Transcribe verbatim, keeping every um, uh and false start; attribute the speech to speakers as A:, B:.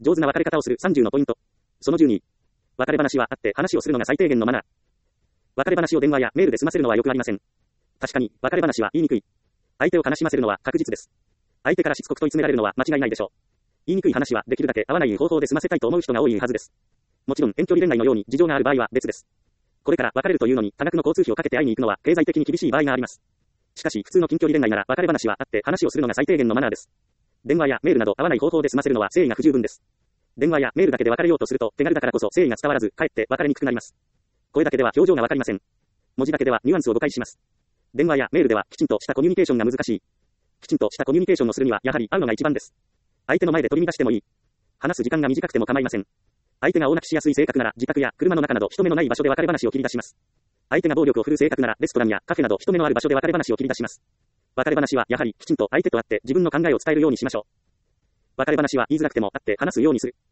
A: 上手な別れ方をするさんじゅうのポイント。そのじゅうに。別れ話はあって話をするのが最低限のマナー。別れ話を電話やメールで済ませるのは良くありません。確かに、別れ話は言いにくい。相手を悲しませるのは確実です。相手からしつこく問い詰められるのは間違いないでしょう。言いにくい話はできるだけ合わない方法で済ませたいと思う人が多いはずです。もちろん遠距離恋愛のように事情がある場合は別です。これから別れるというのに多額の交通費をかけて会いに行くのは経済的に厳しい場合があります。しかし普通の近距離恋愛なら別れ話はあって話をするのが最低限のマナーです。電話やメールなど合わない方法で済ませるのは誠意が不十分です。電話やメールだけで別れようとすると手軽だからこそ誠意が伝わらずかえって別れにくくなります。声だけでは表情がわかりません。文字だけではニュアンスを誤解します。電話やメールではきちんとしたコミュニケーションが難しい。きちんとしたコミュニケーションをするにはやはり会うのが一番です。相手の前で取り乱してもいい。話す時間が短くても構いません。相手が大泣きしやすい性格なら自宅や車の中など人目のない場所で別れ話を切り出します。相手が暴力を振るう性格ならレストランやカフェなど人目のある場所で別れ話を切り出します。別れ話はやはりきちんと相手と会って自分の考えを伝えるようにしましょう。別れ話は言いづらくても会って話すようにする。